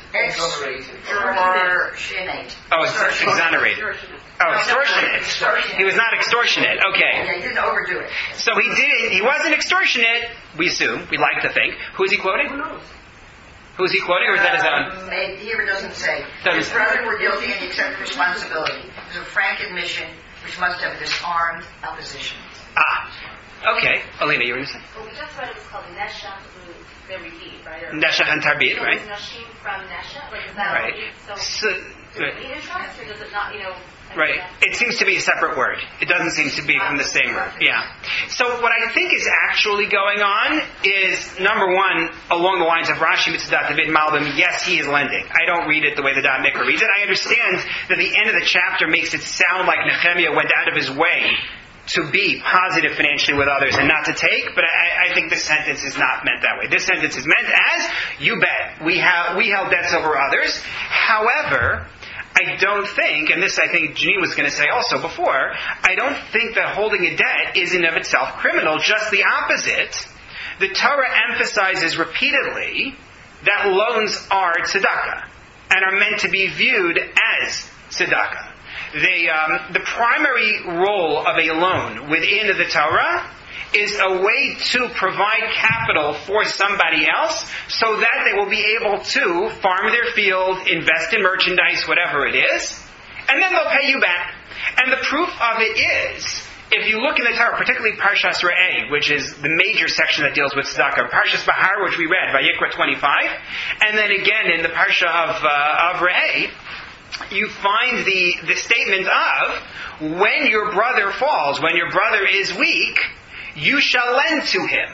Extortionate. Oh, exonerated. Oh, extortionate. He was not extortionate. Okay. Yeah, he didn't overdo it. So he didn't. He wasn't extortionate. We assume. We like to think. Who is he quoting? Who knows? Who is he quoting, or is that his own? Um, it, here it doesn't say. Doesn't His say. brother were guilty and he accepted responsibility. It was a frank admission which must have disarmed opposition. Ah. Okay. Alina, you were going to say? Well, we just read it was called Neshach Beribid, right? Or Neshach and Tarbid, right? So is Nashim from Neshach? Like, is that Right. So, So, does it mean trust, or does it not, you know? right. It seems to be a separate word. It doesn't seem to be from the same word. Yeah. So what I think is actually going on is, number one, along the lines of Rashi Mitzudat David Malbim, yes, he is lending. I don't read it the way the Da'at Mikra reads it. I understand that the end of the chapter makes it sound like Nehemiah went out of his way to be positive financially with others and not to take, but I, I think this sentence is not meant that way. This sentence is meant as, you bet, we have we held debts over others. However, I don't think, and this I think Janine was going to say also before, I don't think that holding a debt is in of itself criminal, just the opposite. The Torah emphasizes repeatedly that loans are tzedakah and are meant to be viewed as tzedakah. They, um, the primary role of a loan within the Torah is a way to provide capital for somebody else so that they will be able to farm their field, invest in merchandise, whatever it is, and then they'll pay you back. And the proof of it is, if you look in the Torah, particularly Parshas Re'eh, which is the major section that deals with tzedakah, Parshas Bahar, which we read, Vayikra twenty-five, and then again in the Parsha of, uh, of Re'eh, you find the, the statement of, when your brother falls, when your brother is weak, you shall lend to him.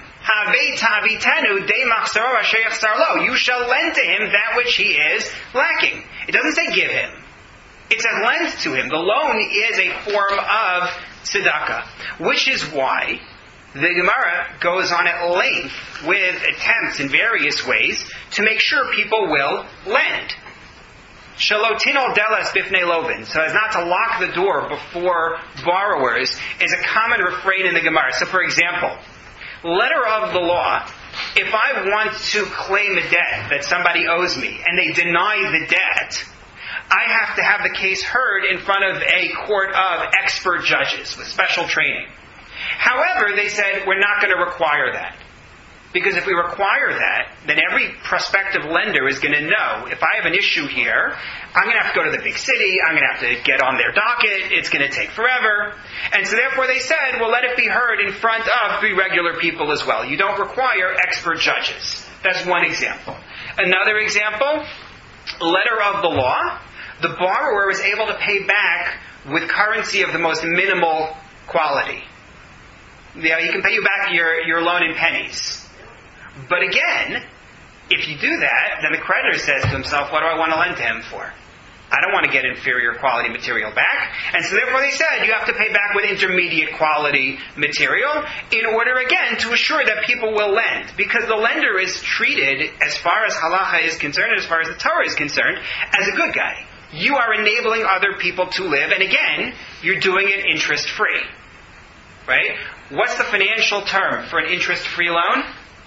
You shall lend to him that which he is lacking. It doesn't say give him. It says lend to him. The loan is a form of tzedakah, which is why the Gemara goes on at length with attempts in various ways to make sure people will lend. Shalotino delas bifnei lovin, so as not to lock the door before borrowers, is a common refrain in the Gemara. So, for example, letter of the law, if I want to claim a debt that somebody owes me and they deny the debt, I have to have the case heard in front of a court of expert judges with special training. However, they said, we're not going to require that. Because if we require that, then every prospective lender is going to know, if I have an issue here, I'm going to have to go to the big city, I'm going to have to get on their docket, it's going to take forever. And so therefore they said, well, let it be heard in front of three regular people as well. You don't require expert judges. That's one example. Another example, letter of the law, the borrower is able to pay back with currency of the most minimal quality. You know, he can pay you back your, your loan in pennies. But again, if you do that, then the creditor says to himself, what do I want to lend to him for? I don't want to get inferior quality material back. And so therefore they said, you have to pay back with intermediate quality material in order, again, to assure that people will lend. Because the lender is treated, as far as halacha is concerned, as far as the Torah is concerned, as a good guy. you are enabling other people to live, and again, you're doing it interest-free. Right? What's the financial term for an interest-free loan?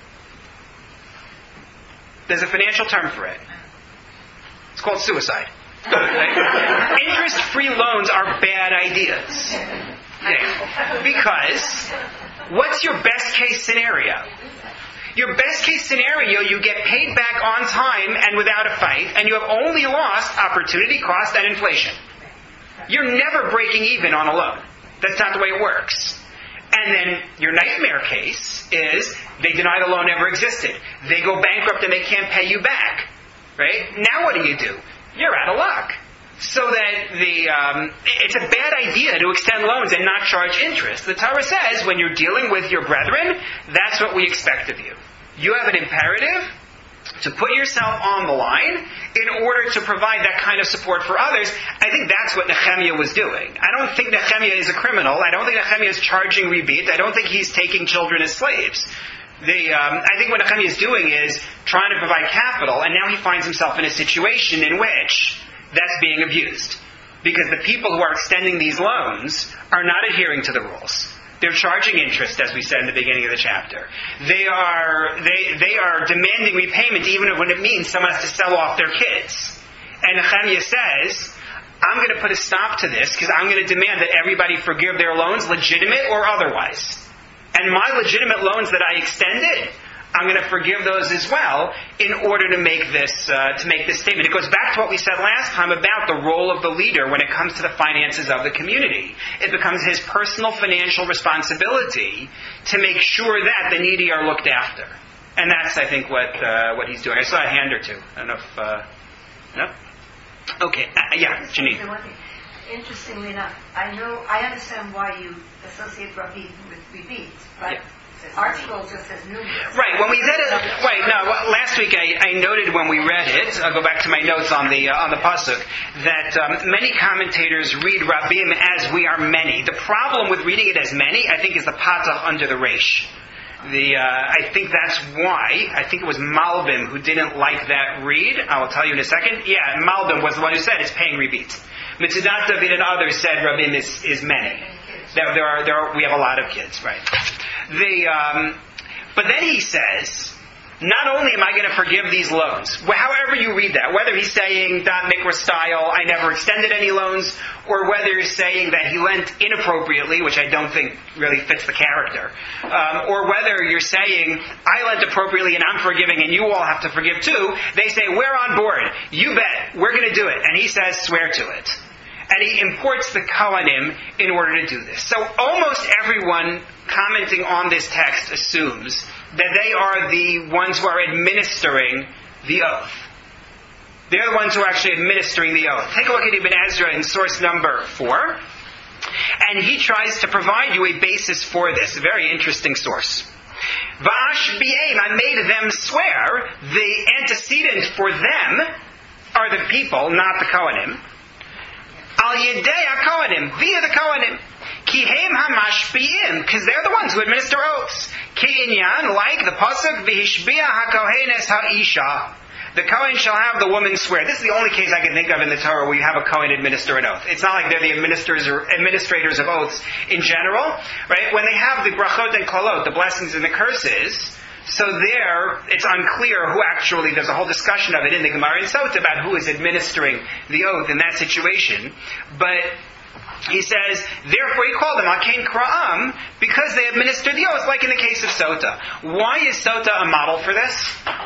There's a financial term for it. It's called suicide. Right? Interest-free loans are bad ideas. Yeah. Because what's your best case scenario? Your best case scenario, you get paid back on time and without a fight, and you have only lost opportunity cost and inflation. You're never breaking even on a loan. That's not the way it works. And then your nightmare case is they deny the loan ever existed. They go bankrupt and they can't pay you back. Right? Now what do you do? You're out of luck. So that the um, it's a bad idea to extend loans and not charge interest. The Torah says when you're dealing with your brethren, that's what we expect of you. You have an imperative to put yourself on the line in order to provide that kind of support for others. I think that's what Nehemiah was doing. I don't think Nehemiah is a criminal. I don't think Nehemiah is charging rebate. I don't think he's taking children as slaves. The, um, I think what Nehemiah is doing is trying to provide capital, and now he finds himself in a situation in which that's being abused. Because the people who are extending these loans are not adhering to the rules. They're charging interest, as we said in the beginning of the chapter. They are they they are demanding repayment even when it means someone has to sell off their kids. And Nehemiah says, I'm going to put a stop to this because I'm going to demand that everybody forgive their loans, legitimate or otherwise. And my legitimate loans that I extended, I'm going to forgive those as well in order to make this uh, to make this statement. It goes back to what we said last time about the role of the leader when it comes to the finances of the community. It becomes his personal financial responsibility to make sure that the needy are looked after. And that's, I think, what uh, what he's doing. I saw a hand or two. I don't know if... Uh, no? Okay. Uh, yeah, Janine. Interestingly enough, I know, I understand why you associate Rabbi with repeats, but... Yeah. Article just says numerous. Right. When we read it, wait, no. Last week I, I noted when we read it. I'll go back to my notes on the uh, on the pasuk that um, many commentators read Rabim as we are many. The problem with reading it as many, I think, is the patach under the reish. The uh, I think that's why I think it was Malbim who didn't like that read. I will tell you in a second. Yeah, Malbim was the one who said it's paying rebate. Mitzudat David and others said Rabim is is many. There, there are there are, we have a lot of kids, right? The, um, but then he says, not only am I going to forgive these loans, however you read that, whether he's saying Dot Mikra style, I never extended any loans, or whether he's saying that he lent inappropriately, which I don't think really fits the character, um, or whether you're saying I lent appropriately and I'm forgiving and you all have to forgive too, they say we're on board. You bet. We're going to do it. And he says swear to it. And he imports the Kohanim in order to do this. So almost everyone commenting on this text assumes that they are the ones who are administering the oath. They're the ones who are actually administering the oath. Take a look at Ibn Ezra in source number four. And he tries to provide you a basis for this. A very interesting source. Va'ash b'eim, I made them swear. The antecedent for them are the people, not the Kohanim. Al Yedei HaKohanim, via the Kohanim. Ki heim hamashpiim, because they're the ones who administer oaths. Ki inyan, like the pasuk, v'hishbia hakohenes ha'isha. The Kohen shall have the woman swear. This is the only case I can think of in the Torah where you have a Kohen administer an oath. It's not like they're the administrators or administrators of oaths in general, right? When they have the brachot and kolot, the blessings and the curses, so there, it's unclear who actually, there's a whole discussion of it in the Gemara in Sota about who is administering the oath in that situation. But he says, therefore he called them Akein Kra'am, because they administer the oath, like in the case of Sota. Why is Sota a model for this?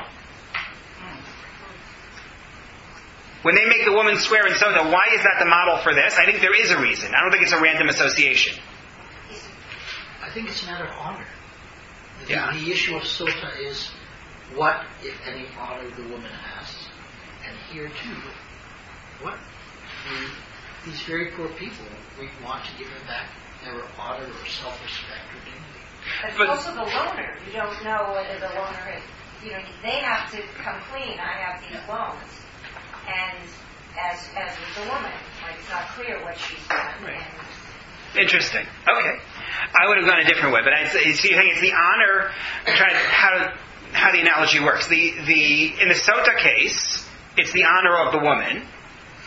When they make the woman swear in Sota, why is that the model for this? I think there is a reason. I don't think it's a random association. I think it's a matter of honor. The, Yeah. the issue of Sota is what, if any, honor the woman has. And here too, what the, these very poor people, we want to give them back their honor or self-respect or dignity. But, But- also the loaner. You don't know whether the loaner is, you know, they have to come clean. I have these loans. And as as with the woman, like it's not clear what she's done. Right. And Interesting. Okay. I would have gone a different way, but I so you think it's the honor. I'm trying to, how how the analogy works. The the in the Sota case, it's the honor of the woman.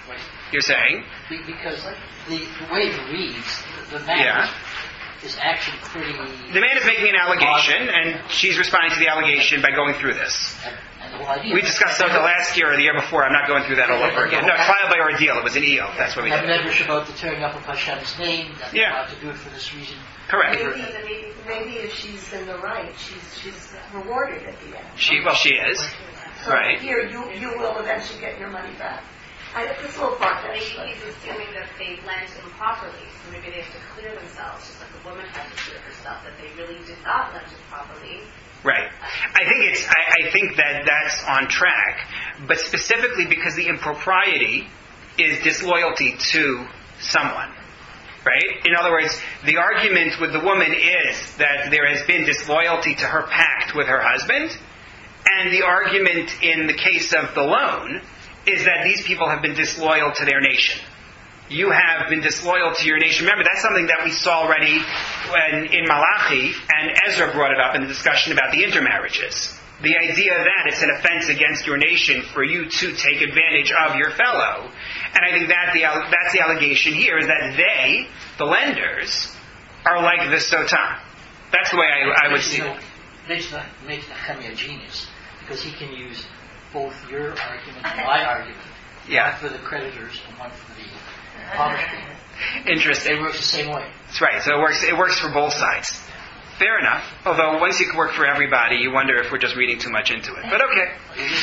You're saying? Be- Because the, the way it reads, the, the man Yeah. is, is actually pretty... The man is making an allegation, and she's responding to the allegation by going through this. And, and the whole idea We discussed that the last year or the year before. I'm not going through that all over again. No, trial by ordeal. It was an Iyov. That's what we And did. Medrash about the tearing up of Hashem's name, that Yeah. you have to do it for this reason. Correct. Maybe, maybe if she's in the right, she's she's rewarded at the end. She, well, she is. So Right. here, you you will eventually get your money back. I, it's a little far-fetched. Maybe he's assuming that they lent improperly, so maybe they have to clear themselves, just like the woman had to clear herself, that they really did not lend it properly. Right. I think it's. I, I think that that's on track, but specifically because the impropriety is disloyalty to someone. Right? In other words, the argument with the woman is that there has been disloyalty to her pact with her husband, and the argument in the case of the loan is that these people have been disloyal to their nation. You have been disloyal to your nation. Remember, that's something that we saw already when, in Malachi, and Ezra brought it up in the discussion about the intermarriages. The idea that it's an offense against your nation for you to take advantage of your fellow. And I think that the, that's the allegation here, is that they, the lenders, are like the Sotah. That's the way I, I would see it. Makes Nehemiah a genius, because he can use both your argument and my argument. Yeah. One for the creditors and one for the impoverished people. Interesting. It works the same way. That's right. So it works. It works for both sides. Fair enough. Although once you can work for everybody, you wonder if we're just reading too much into it. But okay.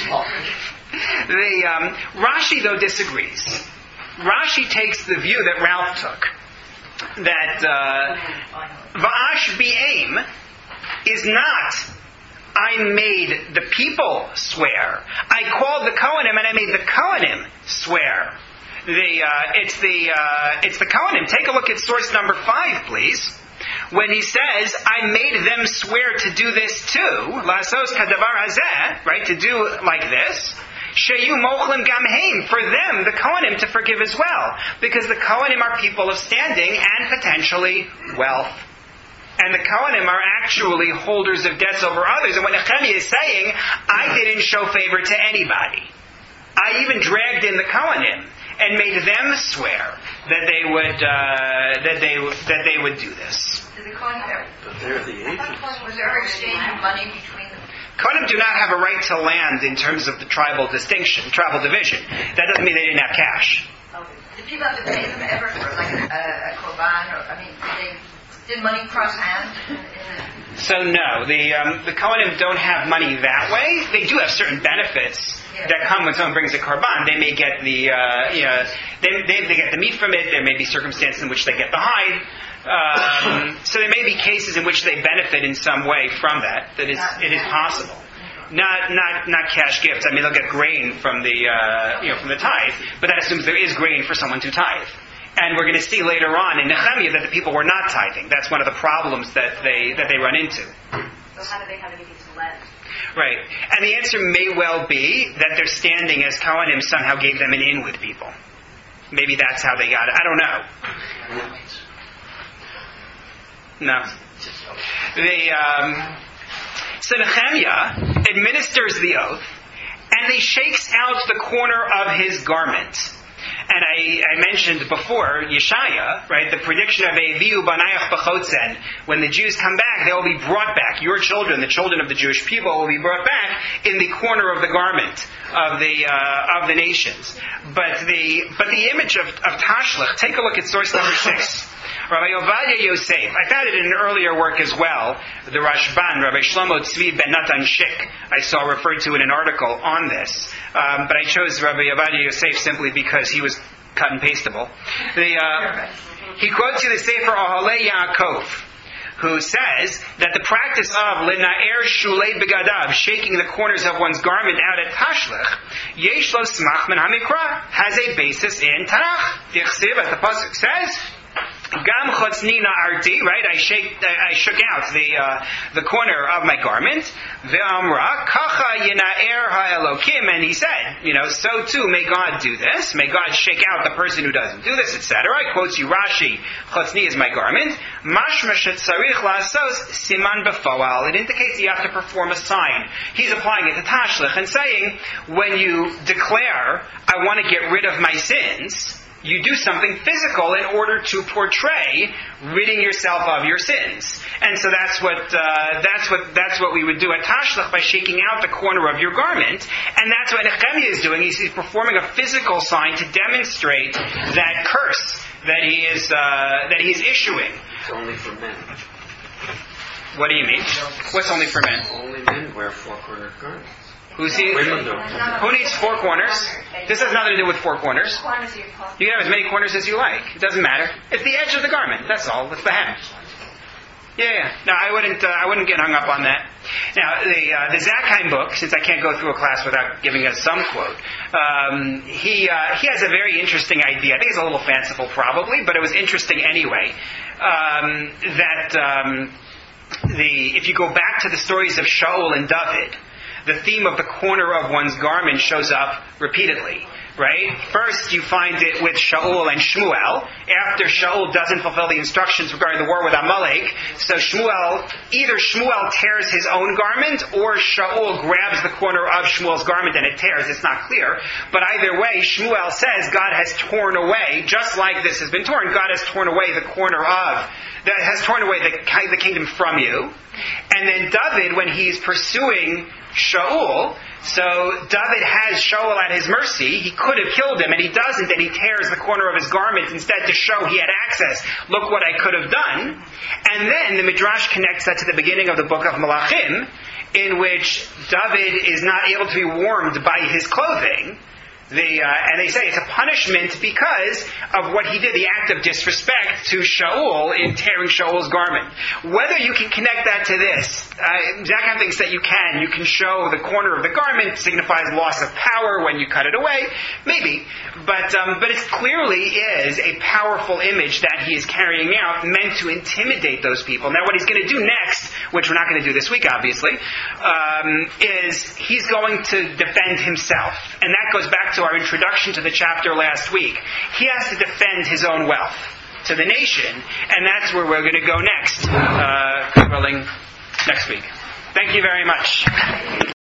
The um, Rashi though disagrees. Rashi takes the view that Ralph took, that uh, Va'ash Bi'aim is not, I made the people swear. I called the Kohanim and I made the Kohanim swear. The uh, it's the uh, it's the Kohanim. Take a look at source number five, please. When he says, I made them swear to do this too, Lasos Kadavar Hazeh, right, to do like this, Sheyu Mochlim Gamheim, for them, the Kohanim, to forgive as well. Because the Kohanim are people of standing and potentially wealth. And the Kohanim are actually holders of debts over others. And what Nehemiah is saying, I didn't show favor to anybody. I even dragged in the Kohanim and made them swear that they would uh, that they that they would do this. Did the Kohanim ever, But they're the agents. was there ever exchange of money between them? Kohanim do not have a right to land in terms of the tribal distinction, tribal division. That doesn't mean they didn't have cash. Did people have to pay them ever for like a, a, a korban? Or, I mean, did, they, did money cross hands? In, in the, So no, the um, the Kohanim don't have money that way. They do have certain benefits that come when someone brings a korban. They may get the uh, you know they, they they get the meat from it. There may be circumstances in which they get the hide. Um, so there may be cases in which they benefit in some way from that. That is it is possible. Not not not cash gifts. I mean, they'll get grain from the uh, you know from the tithe, but that assumes there is grain for someone to tithe. And we're going to see later on in Nehemiah that the people were not tithing. That's one of the problems that they that they run into. So how do they have anything to lend? Right. And the answer may well be that their standing as Kohanim somehow gave them an in with people. Maybe that's how they got it. I don't know. No. The, um, so Nehemiah administers the oath, and he shakes out the corner of his garment. And I, I mentioned before, Yeshaya, right, the prediction of Eviu Banayach B'chotzen, when the Jews come back, they will be brought back. Your children, the children of the Jewish people, will be brought back in the corner of the garment of the uh, of the nations. But the but the image of, of Tashlich, take a look at source number six. Rabbi Ovadia Yosef, I found it in an earlier work as well, the Rashban, Rabbi Shlomo Tzvi ben Natan Shik, I saw referred to in an article on this. Um, but I chose Rabbi Ovadia Yosef simply because he was cut and pastable. The, uh, he quotes you the Sefer Oholei Yaakov, who says that the practice of Linaer Shulei Begadav, shaking the corners of one's garment out at Tashlich, Yesh Lo Smach Min HaMikra, has a basis in Tanakh. Dichsiv, as the Pasuk says, Gam chotznina arti, right? I shake, I shook out the uh, the corner of my garment. Ve'amra kacha yinaer ha'elokim, and he said, you know, so too may God do this. May God shake out the person who doesn't do this, et cetera. I quote you Rashi, chozni is my garment. Mashma shetzarich lasos siman befoal. It indicates you have to perform a sign. He's applying it to tashlich and saying, when you declare, I want to get rid of my sins, you do something physical in order to portray ridding yourself of your sins, and so that's what uh, that's what that's what we would do at Tashlich by shaking out the corner of your garment, and that's what Nehemiah is doing. He's, he's performing a physical sign to demonstrate that curse that he is uh, that he is issuing. It's only for men. What do you mean? What's only for men? Only men wear four-cornered garments. Who's he? Women do. Who needs four corners? This has nothing to do with four corners. You can have as many corners as you like. It doesn't matter. It's the edge of the garment. That's all. It's the hem. Yeah, yeah. No, I wouldn't. Uh, I wouldn't get hung up on that. Now, the uh, the Zakheim book, since I can't go through a class without giving us some quote, um, he uh, he has a very interesting idea. I think it's a little fanciful, probably, but it was interesting anyway. Um, that um, the if you go back to the stories of Shaul and David, the theme of the corner of one's garment shows up repeatedly, right? First, you find it with Shaul and Shmuel. After Shaul doesn't fulfill the instructions regarding the war with Amalek, so Shmuel, either Shmuel tears his own garment, or Shaul grabs the corner of Shmuel's garment and it tears. It's not clear. But either way, Shmuel says God has torn away, just like this has been torn, God has torn away the corner of, that has torn away the, the kingdom from you. And then David, when he's pursuing Shaul, so David has Shaul at his mercy. He could have killed him, and he doesn't, and he tears the corner of his garment instead to show he had access. Look what I could have done. And then the Midrash connects that to the beginning of the book of Malachim, in which David is not able to be warmed by his clothing. The, uh, and they say it's a punishment because of what he did, the act of disrespect to Shaul in tearing Shaul's garment. Whether you can connect that to this, uh, Zakheim thinks that you can. You can show the corner of the garment signifies loss of power when you cut it away. Maybe. But um, but it clearly is a powerful image that he is carrying out, meant to intimidate those people. Now what he's going to do next, which we're not going to do this week obviously, um, is he's going to defend himself. And that goes back to our introduction to the chapter last week. He has to defend his own wealth to the nation, and that's where we're going to go next, uh, next week. Thank you very much.